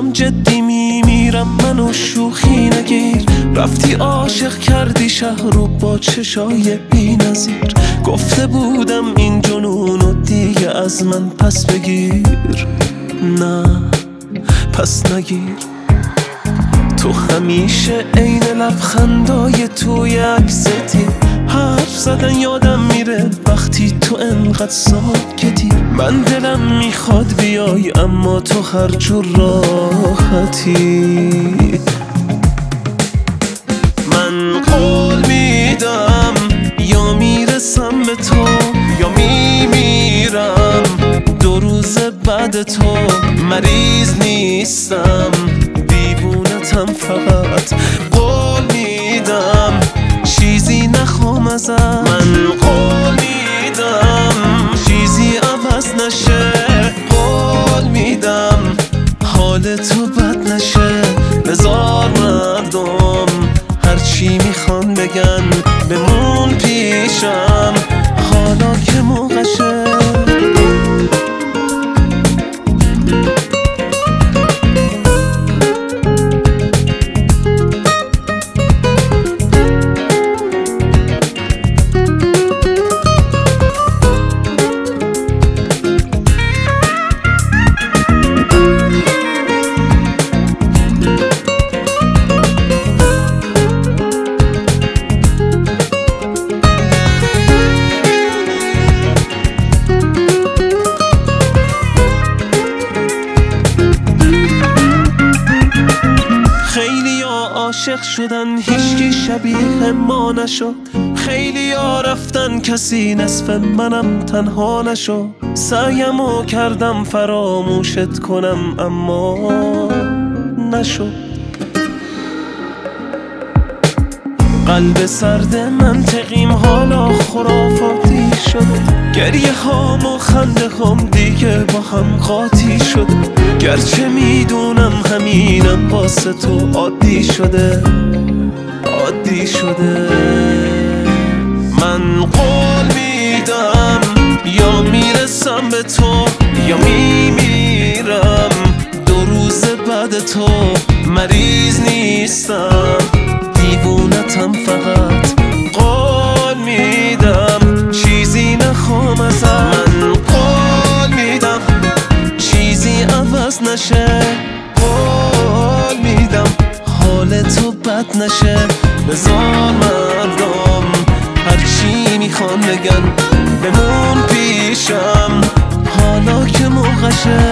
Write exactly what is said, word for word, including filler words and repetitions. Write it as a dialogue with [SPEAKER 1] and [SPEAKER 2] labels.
[SPEAKER 1] دارم جدی میمیرم، منو شوخی نگیر. رفتی عاشق کردی شهر رو با چشای بی نظیر. گفته بودم این جنونو دیگه از من پس بگیر، نه پس نگیر. تو همیشه عین لبخندای توی عکستی، حرف زدن یادم میره وقتی تو انقدر ساکتی. من دلم میخواد بیای اما تو هر جور راحتی. من قول میدم یا میرسم به تو یا میمیرم، دو روز بعد تو مریض نیستم، دیوونتم فقط. قول میدم چیزی نخوام ازت، من قول میدم چیزی عوض نشه. قول میدم حال تو بد نشه. بذار مردم هرچی میخوان بگن، بمون پیشم حالا که موقعشه. عاشق شدن هیچکی شبیه ما نشد، خیلی ها رفتن کسی نصف منم تنها نشد. سعیمو کردم فراموشت کنم اما نشد. قلب سرد منطقیم حالا خرافاتی شد، گریه هام و خنده هام دیگه با هم قاطی شد. گرچه میدونم همینم واسه تو عادی شده، عادی شده. من قول میدم یا میرسم به تو یا میمیرم، دو روز بعد تو مریض نیستم، دیوونتم فقط. قول میدم چیزی نخوام ازت، من قول میدم چیزی عوض نشه. قول میدم حال تو بد نشه. بذار مردم هرچی میخوان بگن، بمون پیشم حالا که موقعشه.